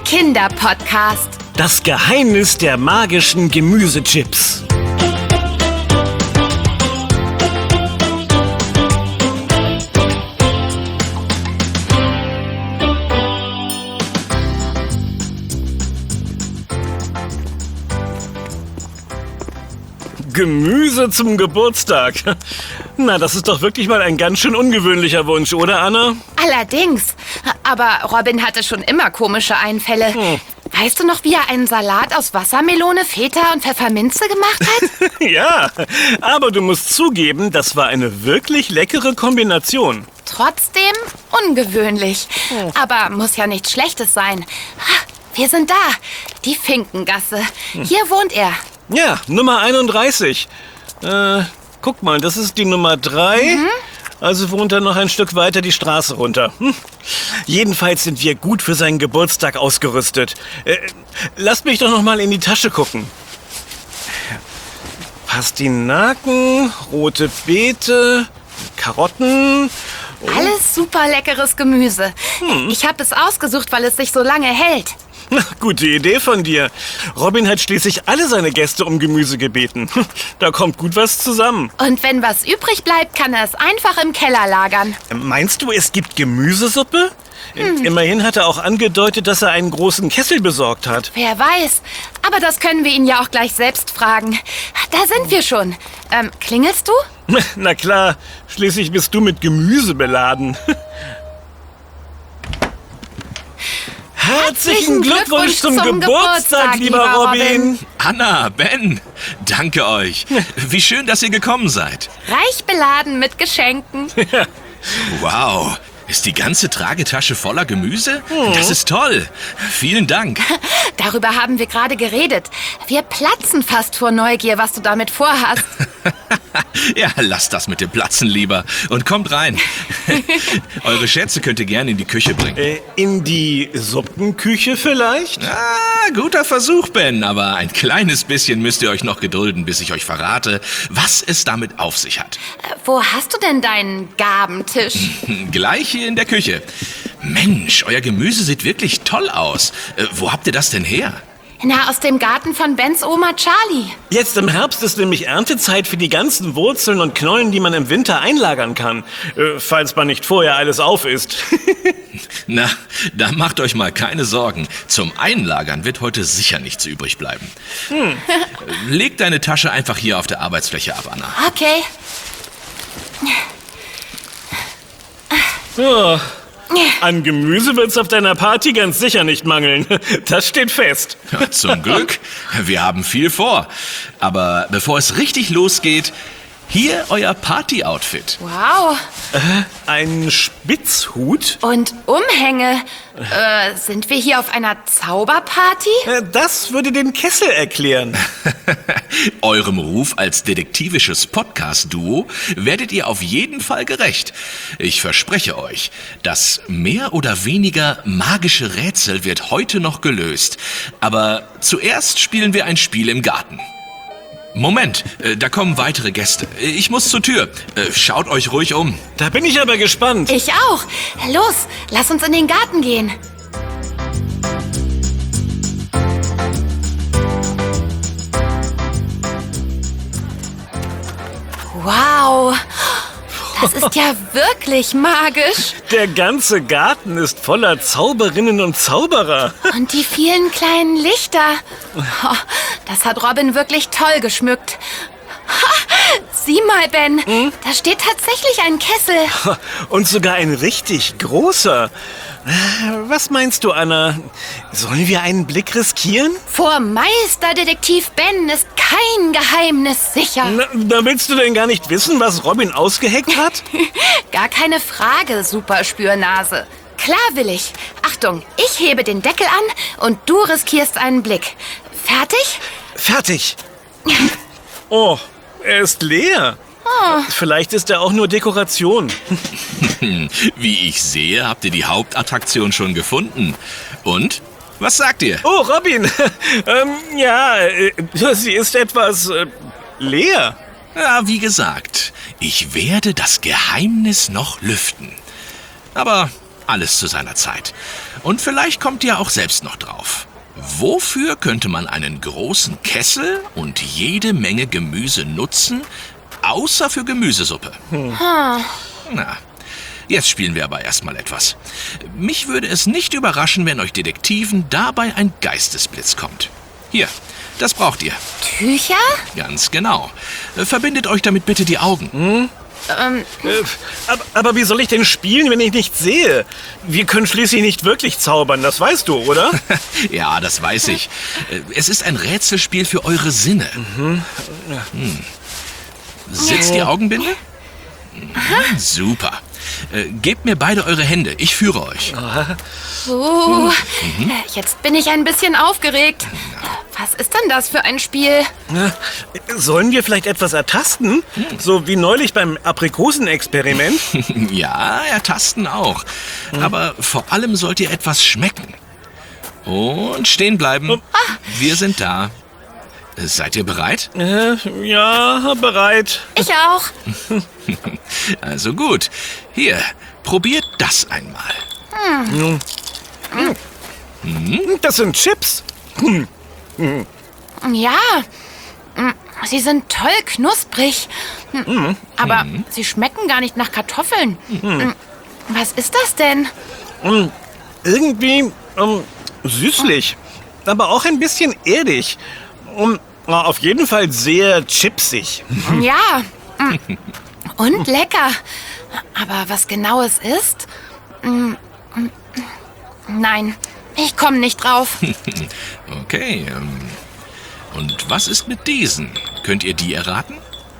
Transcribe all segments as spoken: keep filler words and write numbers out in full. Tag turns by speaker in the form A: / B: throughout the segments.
A: Kinderpodcast.
B: Das Geheimnis der magischen Gemüsechips. Gemüse zum Geburtstag. Na, das ist doch wirklich mal ein ganz schön ungewöhnlicher Wunsch, oder, Anna?
A: Allerdings. Aber Robin hatte schon immer komische Einfälle. Hm. Weißt du noch, wie er einen Salat aus Wassermelone, Feta und Pfefferminze gemacht hat?
B: Ja, aber du musst zugeben, das war eine wirklich leckere Kombination.
A: Trotzdem ungewöhnlich. Hm. Aber muss ja nichts Schlechtes sein. Wir sind da. Die Finkengasse. Hm. Hier wohnt er.
B: Ja, Nummer einunddreißig. Äh, guck mal, das ist die Nummer drei. Mhm. Also wohnt er noch ein Stück weiter die Straße runter. Hm. Jedenfalls sind wir gut für seinen Geburtstag ausgerüstet. Äh, lasst mich doch noch mal in die Tasche gucken. Pastinaken, rote Beete, Karotten.
A: Oh. Alles super leckeres Gemüse. Hm. Ich habe es ausgesucht, weil es sich so lange hält.
B: Na, gute Idee von dir. Robin hat schließlich alle seine Gäste um Gemüse gebeten. Da kommt gut was zusammen.
A: Und wenn was übrig bleibt, kann er es einfach im Keller lagern.
B: Meinst du, es gibt Gemüsesuppe?
A: Hm.
B: Immerhin hat er auch angedeutet, dass er einen großen Kessel besorgt hat.
A: Wer weiß. Aber das können wir ihn ja auch gleich selbst fragen. Da sind wir schon. Ähm, klingelst du?
B: Na klar, schließlich bist du mit Gemüse beladen. Herzlichen Glückwunsch zum, zum Geburtstag, Geburtstag, lieber Robin.
C: Anna, Ben, danke euch. Wie schön, dass ihr gekommen seid.
A: Reich beladen mit Geschenken.
C: Wow, ist die ganze Tragetasche voller Gemüse? Hm. Das ist toll. Vielen Dank.
A: Darüber haben wir gerade geredet. Wir platzen fast vor Neugier, was du damit vorhast.
C: Ja, lasst das mit dem Platzen lieber und kommt rein. Eure Schätze könnt ihr gerne in die Küche bringen.
B: Äh, in die Suppenküche vielleicht?
C: Ah, guter Versuch, Ben, aber ein kleines bisschen müsst ihr euch noch gedulden, bis ich euch verrate, was es damit auf sich hat.
A: Äh, wo hast du denn deinen Gabentisch?
C: Gleich hier in der Küche. Mensch, euer Gemüse sieht wirklich toll aus. Äh, wo habt ihr das denn her?
A: Na, aus dem Garten von Bens Oma Charlie.
B: Jetzt im Herbst ist nämlich Erntezeit für die ganzen Wurzeln und Knollen, die man im Winter einlagern kann. Äh, falls man nicht vorher alles auf isst.
C: Na, da macht euch mal keine Sorgen. Zum Einlagern wird heute sicher nichts übrig bleiben. Hm. Leg deine Tasche einfach hier auf der Arbeitsfläche ab, Anna.
A: Okay.
B: Oh. An Gemüse wird's auf deiner Party ganz sicher nicht mangeln. Das steht fest.
C: Ja, zum Glück. Wir haben viel vor. Aber bevor es richtig losgeht, hier euer Party-Outfit.
A: Wow.
B: Äh, ein Spitzhut?
A: Und Umhänge. Äh, sind wir hier auf einer Zauberparty?
B: Äh, das würde den Kessel erklären.
C: Eurem Ruf als detektivisches Podcast-Duo werdet ihr auf jeden Fall gerecht. Ich verspreche euch, das mehr oder weniger magische Rätsel wird heute noch gelöst. Aber zuerst spielen wir ein Spiel im Garten. Moment, äh, da kommen weitere Gäste. Ich muss zur Tür. Äh, schaut euch ruhig um.
B: Da bin ich aber gespannt.
A: Ich auch. Los, lass uns in den Garten gehen. Wow, das ist ja wirklich magisch.
B: Der ganze Garten ist voller Zauberinnen und Zauberer.
A: Und die vielen kleinen Lichter. Oh, das hat Robin wirklich toll geschmückt. Ha, sieh mal, Ben, hm? Da steht tatsächlich ein Kessel.
B: Und sogar ein richtig großer. Was meinst du, Anna? Sollen wir einen Blick riskieren?
A: Vor Meisterdetektiv Ben ist kein Geheimnis sicher.
B: Na, da willst du denn gar nicht wissen, was Robin ausgeheckt hat?
A: Gar keine Frage, Superspürnase. Klar will ich. Achtung, ich hebe den Deckel an und du riskierst einen Blick. Fertig?
B: Fertig. Oh, er ist leer.
A: Oh.
B: Vielleicht ist er auch nur Dekoration.
C: Wie ich sehe, habt ihr die Hauptattraktion schon gefunden. Und? Was sagt ihr?
B: Oh, Robin. ähm, ja, äh, sie ist etwas äh, leer.
C: Ja, wie gesagt, ich werde das Geheimnis noch lüften. Aber Alles zu seiner Zeit. Und vielleicht kommt ihr auch selbst noch drauf. Wofür könnte man einen großen Kessel und jede Menge Gemüse nutzen, außer für Gemüsesuppe?
A: Hm.
C: Na, jetzt spielen wir aber erstmal etwas. Mich würde es nicht überraschen, wenn euch Detektiven dabei ein Geistesblitz kommt. Hier, das braucht ihr.
A: Tücher?
C: Ganz genau. Verbindet euch damit bitte die Augen.
A: Ähm,
B: Äh, aber, aber wie soll ich denn spielen, wenn ich nichts sehe? Wir können schließlich nicht wirklich zaubern, das weißt du, oder?
C: Ja, das weiß ich. Es ist ein Rätselspiel für eure Sinne. Hm. Sitzt die Augenbinde? Mhm, super. Äh, gebt mir beide eure Hände, ich führe euch.
A: uh, jetzt bin ich ein bisschen aufgeregt. Was ist denn das für ein Spiel?
B: Na, sollen wir vielleicht etwas ertasten? So wie neulich beim Aprikosenexperiment?
C: Ja, ertasten auch. Aber vor allem sollt ihr etwas schmecken. Und stehen bleiben. Wir sind da. Seid ihr bereit?
B: Äh, ja, bereit.
A: Ich auch.
C: Also gut. Hier, probiert das einmal.
B: Das sind Chips.
A: Ja, mm, sie sind toll knusprig. Mm, Aber sie schmecken gar nicht nach Kartoffeln. Mm, Was ist das denn?
B: Irgendwie ähm, süßlich, aber auch ein bisschen erdig. Um, na, auf jeden Fall sehr chipsig.
A: Ja, mm, und lecker. Aber was genau es ist? Mm, mm, Nein, ich komme nicht drauf.
C: Okay. Ähm, und was ist mit diesen? Könnt ihr die erraten?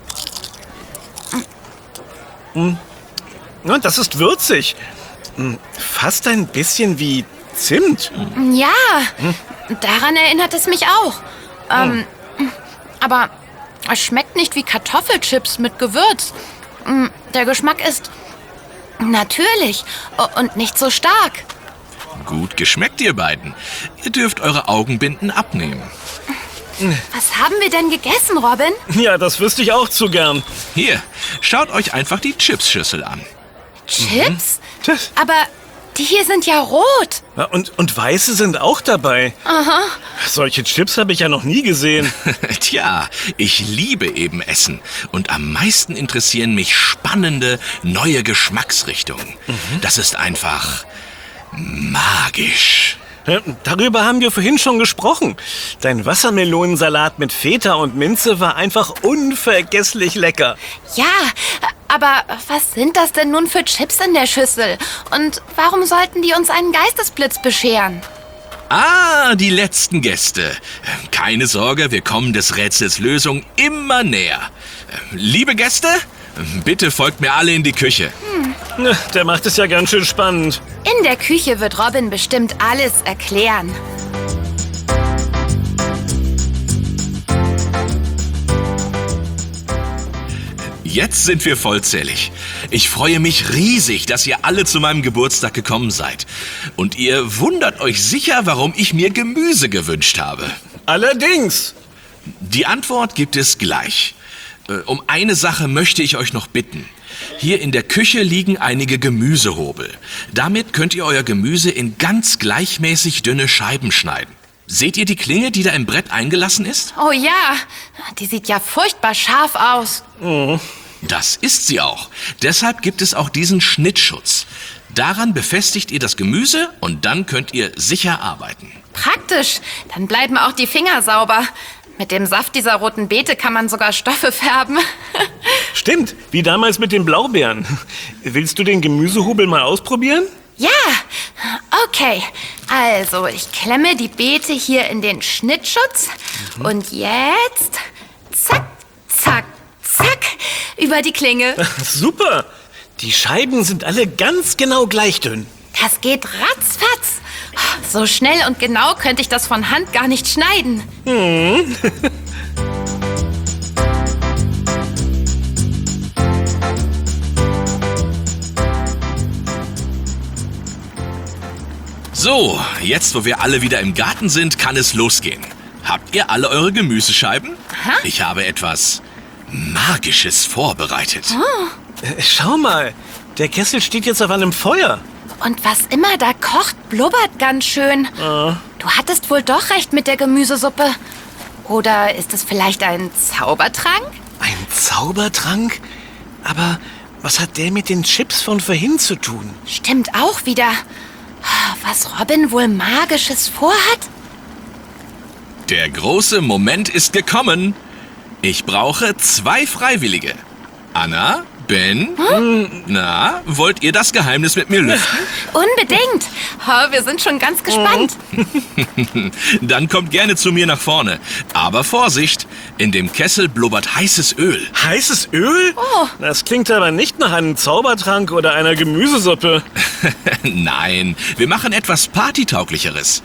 B: Ja, das ist würzig. Hm, Fast ein bisschen wie Zimt.
A: Ja, daran erinnert es mich auch. Ähm, Aber es schmeckt nicht wie Kartoffelchips mit Gewürz. Mm, Der Geschmack ist natürlich o- und nicht so stark.
C: Gut geschmeckt, ihr beiden. Ihr dürft eure Augenbinden abnehmen.
A: Was haben wir denn gegessen, Robin?
B: Ja, das wüsste ich auch zu gern.
C: Hier, schaut euch einfach die Chipsschüssel an.
A: Chips?
B: Tschüss.
A: Aber die hier sind ja rot.
B: Ja, und, und weiße sind auch dabei.
A: Aha.
B: Solche Chips habe ich ja noch nie gesehen.
C: Tja, ich liebe eben Essen. Und am meisten interessieren mich spannende, neue Geschmacksrichtungen. Das ist einfach magisch.
B: Ja, darüber haben wir vorhin schon gesprochen. Dein Wassermelonensalat mit Feta und Minze war einfach unvergesslich lecker.
A: Ja, aber was sind das denn nun für Chips in der Schüssel? Und warum sollten die uns einen Geistesblitz bescheren?
C: Ah, die letzten Gäste. Keine Sorge, wir kommen des Rätsels Lösung immer näher. Liebe Gäste, bitte folgt mir alle in die Küche.
B: Na, der macht es ja ganz schön spannend.
A: In der Küche wird Robin bestimmt alles erklären.
C: Jetzt sind wir vollzählig. Ich freue mich riesig, dass ihr alle zu meinem Geburtstag gekommen seid. Und ihr wundert euch sicher, warum ich mir Gemüse gewünscht habe.
B: Allerdings.
C: Die Antwort gibt es gleich. Äh, Um eine Sache möchte ich euch noch bitten. Hier in der Küche liegen einige Gemüsehobel. Damit könnt ihr euer Gemüse in ganz gleichmäßig dünne Scheiben schneiden. Seht ihr die Klinge, die da im Brett eingelassen ist?
A: Oh ja, die sieht ja furchtbar scharf aus.
C: Das ist sie auch. Deshalb gibt es auch diesen Schnittschutz. Daran befestigt ihr das Gemüse und dann könnt ihr sicher arbeiten.
A: Praktisch, dann bleiben auch die Finger sauber. Mit dem Saft dieser roten Beete kann man sogar Stoffe färben.
B: Stimmt, wie damals mit den Blaubeeren. Willst du den Gemüsehobel mal ausprobieren?
A: Ja, okay. Also, ich klemme die Beete hier in den Schnittschutz. Und jetzt, zack, zack, zack, über die Klinge.
B: Super. Die Scheiben sind alle ganz genau gleich dünn.
A: Das geht ratzfatz. So schnell und genau könnte ich das von Hand gar nicht schneiden.
C: So, jetzt wo wir alle wieder im Garten sind, kann es losgehen. Habt ihr alle eure Gemüsescheiben?
A: Aha.
C: Ich habe etwas Magisches vorbereitet.
B: Äh, Schau mal, der Kessel steht jetzt auf einem Feuer.
A: Und was immer da kocht, blubbert ganz schön.
B: Ah.
A: Du hattest wohl doch recht mit der Gemüsesuppe. Oder ist es vielleicht ein Zaubertrank?
B: Ein Zaubertrank? Aber was hat der mit den Chips von vorhin zu tun?
A: Stimmt auch wieder. Was Robin wohl Magisches vorhat?
C: Der große Moment ist gekommen. Ich brauche zwei Freiwillige. Anna, Ben, hm? Na, wollt ihr das Geheimnis mit mir lüften?
A: Unbedingt. Oh, wir sind schon ganz gespannt.
C: Dann kommt gerne zu mir nach vorne. Aber Vorsicht, in dem Kessel blubbert heißes Öl.
B: Heißes Öl?
A: Oh.
B: Das klingt aber nicht nach einem Zaubertrank oder einer Gemüsesuppe.
C: Nein, wir machen etwas Partytauglicheres.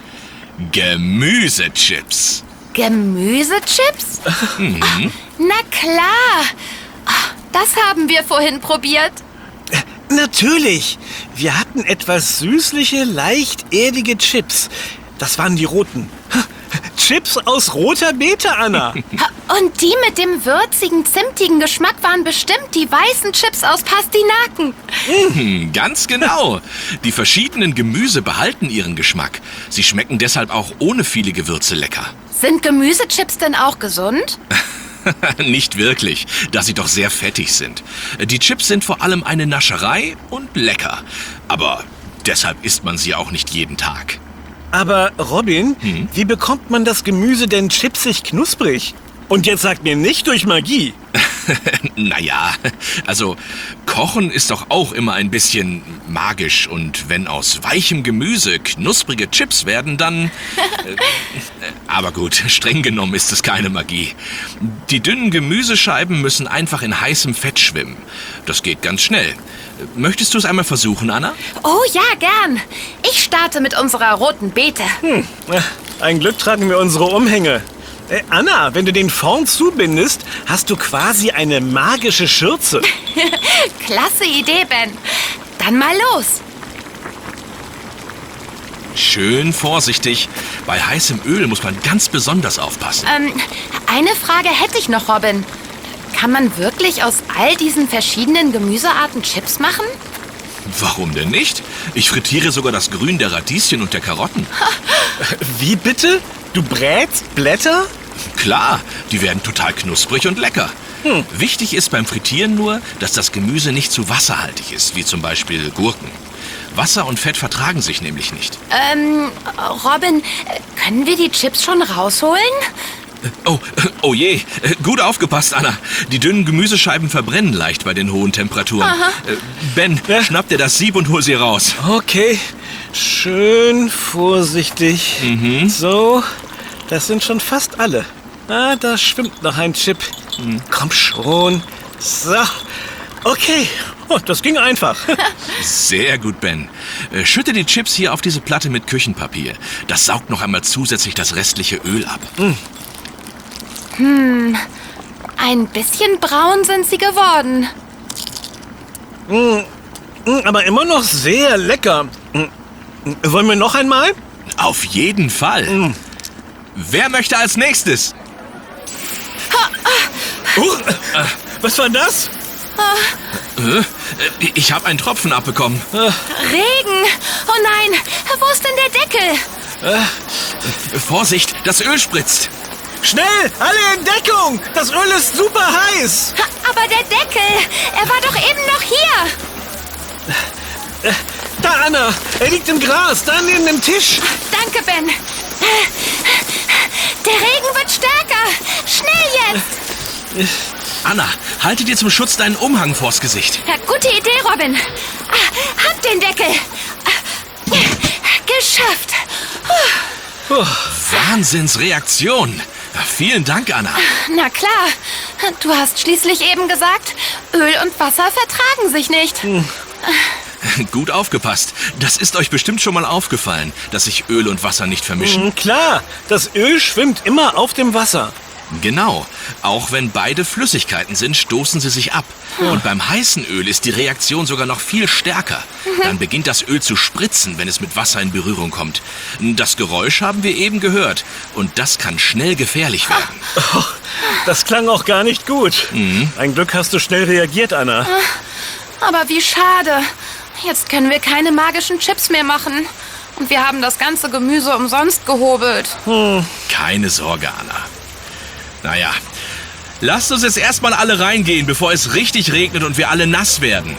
C: Gemüsechips.
A: Gemüsechips?
C: Mhm.
A: Oh, na klar. Oh, das haben wir vorhin probiert.
B: Natürlich. Wir hatten etwas süßliche, leicht erdige Chips. Das waren die roten. Chips aus roter Beete, Anna.
A: Und die mit dem würzigen, zimtigen Geschmack waren bestimmt die weißen Chips aus Pastinaken.
C: Mhm, ganz genau. Die verschiedenen Gemüse behalten ihren Geschmack. Sie schmecken deshalb auch ohne viele Gewürze lecker.
A: Sind Gemüsechips denn auch gesund?
C: Nicht wirklich, da sie doch sehr fettig sind. Die Chips sind vor allem eine Nascherei und lecker. Aber deshalb isst man sie auch nicht jeden Tag.
B: Aber Robin,
C: Hm?
B: wie bekommt man das Gemüse denn chipsig knusprig? Und jetzt sagt mir nicht durch Magie.
C: Naja, also Kochen ist doch auch immer ein bisschen magisch. Und wenn aus weichem Gemüse knusprige Chips werden, dann... Äh, aber gut, streng genommen ist es keine Magie. Die dünnen Gemüsescheiben müssen einfach in heißem Fett schwimmen. Das geht ganz schnell. Möchtest du es einmal versuchen, Anna?
A: Oh ja, gern. Ich starte mit unserer roten Beete.
B: Hm, ein Glück tragen wir unsere Umhänge. Äh, Anna, wenn du den vorn zubindest, hast du quasi eine magische Schürze.
A: Klasse Idee, Ben. Dann mal los.
C: Schön vorsichtig. Bei heißem Öl muss man ganz besonders aufpassen.
A: Ähm, eine Frage hätte ich noch, Robin. Kann man wirklich aus all diesen verschiedenen Gemüsearten Chips machen?
C: Warum denn nicht? Ich frittiere sogar das Grün der Radieschen und der Karotten.
B: Wie bitte? Du brätst Blätter?
C: Klar, die werden total knusprig und lecker.
B: Hm.
C: Wichtig ist beim Frittieren nur, dass das Gemüse nicht zu wasserhaltig ist, wie zum Beispiel Gurken. Wasser und Fett vertragen sich nämlich nicht.
A: Ähm, Robin, können wir die Chips schon rausholen?
C: Oh, oh je, gut aufgepasst, Anna. Die dünnen Gemüsescheiben verbrennen leicht bei den hohen Temperaturen.
A: Aha.
C: Ben,
B: Ja?
C: schnapp dir das Sieb und hol sie raus.
B: Okay, schön vorsichtig.
C: Mhm.
B: So, das sind schon fast alle. Ah, da schwimmt noch ein Chip. Komm schon. So, okay. Oh, das ging einfach.
C: Sehr gut, Ben. Äh, Schütte die Chips hier auf diese Platte mit Küchenpapier. Das saugt noch einmal zusätzlich das restliche Öl ab.
A: Hm, ein bisschen braun sind sie geworden.
B: Mm, Aber immer noch sehr lecker. Mm, Wollen wir noch einmal?
C: Auf jeden Fall.
B: Mm.
C: Wer möchte als nächstes?
B: Uh, äh, was war das?
C: Äh, Ich habe einen Tropfen abbekommen.
A: Regen! Oh nein, wo ist denn der Deckel?
C: Vorsicht, das Öl spritzt.
B: Schnell, alle in Deckung! Das Öl ist super heiß!
A: Ha, aber der Deckel, er war doch eben noch hier.
B: Da, Anna, er liegt im Gras, da neben dem Tisch.
A: Danke, Ben. Der Regen wird stärker. Schnell jetzt.
C: Anna, halte dir zum Schutz deinen Umhang vors Gesicht.
A: Ja, gute Idee, Robin. Ah, hab den Deckel. Ah, geschafft.
B: Puh.
C: Wahnsinnsreaktion. Vielen Dank, Anna.
A: Na klar. Du hast schließlich eben gesagt, Öl und Wasser vertragen sich nicht.
C: Gut aufgepasst. Das ist euch bestimmt schon mal aufgefallen, dass sich Öl und Wasser nicht vermischen.
B: Mm, Klar, das Öl schwimmt immer auf dem Wasser.
C: Genau. Auch wenn beide Flüssigkeiten sind, stoßen sie sich ab. Und beim heißen Öl ist die Reaktion sogar noch viel stärker. Dann beginnt das Öl zu spritzen, wenn es mit Wasser in Berührung kommt. Das Geräusch haben wir eben gehört. Und das kann schnell gefährlich werden.
B: Oh, das klang auch gar nicht gut. Ein Glück hast du schnell reagiert, Anna.
A: Aber wie schade. Jetzt können wir keine magischen Chips mehr machen. Und wir haben das ganze Gemüse umsonst gehobelt.
B: Hm.
C: Keine Sorge, Anna. Naja, lasst uns jetzt erstmal alle reingehen, bevor es richtig regnet und wir alle nass werden.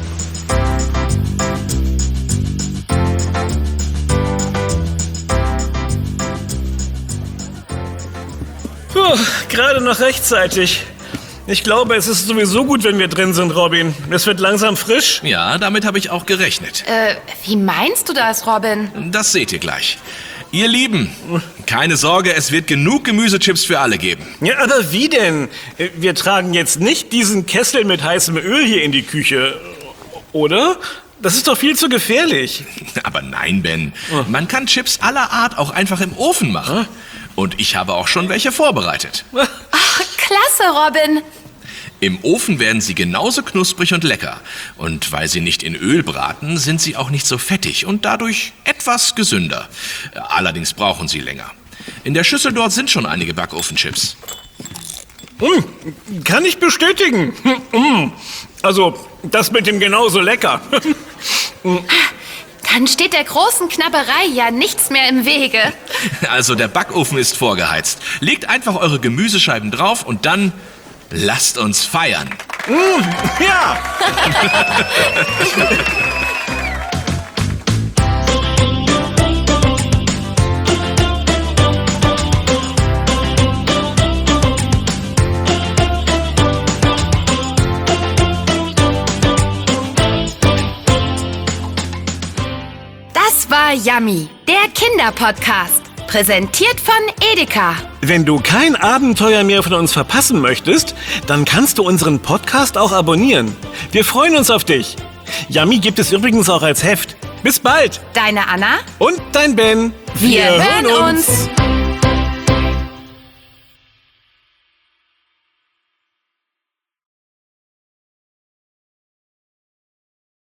B: Puh, gerade noch rechtzeitig. Ich glaube, es ist sowieso gut, wenn wir drin sind, Robin. Es wird langsam frisch.
C: Ja, damit habe ich auch gerechnet.
A: Äh, wie meinst du das, Robin?
C: Das seht ihr gleich. Ihr Lieben, keine Sorge, es wird genug Gemüsechips für alle geben.
B: Ja, aber wie denn? Wir tragen jetzt nicht diesen Kessel mit heißem Öl hier in die Küche, oder? Das ist doch viel zu gefährlich.
C: Aber nein, Ben. Man kann Chips aller Art auch einfach im Ofen machen. Und ich habe auch schon welche vorbereitet.
A: Ach, klasse, Robin.
C: Im Ofen werden sie genauso knusprig und lecker. Und weil sie nicht in Öl braten, sind sie auch nicht so fettig und dadurch etwas gesünder. Allerdings brauchen sie länger. In der Schüssel dort sind schon einige Backofenchips.
B: Mm, kann ich bestätigen. Mm, also, das mit dem genauso lecker.
A: Dann steht der großen Knabberei ja nichts mehr im Wege.
C: Also der Backofen ist vorgeheizt. Legt einfach eure Gemüsescheiben drauf und dann lasst uns feiern.
B: Mm, ja!
A: Das war Yummy, der Kinderpodcast. Präsentiert von Edeka.
B: Wenn du kein Abenteuer mehr von uns verpassen möchtest, dann kannst du unseren Podcast auch abonnieren. Wir freuen uns auf dich. Yummy gibt es übrigens auch als Heft. Bis bald.
A: Deine Anna.
B: Und dein Ben.
A: Wir, Wir hören uns. uns.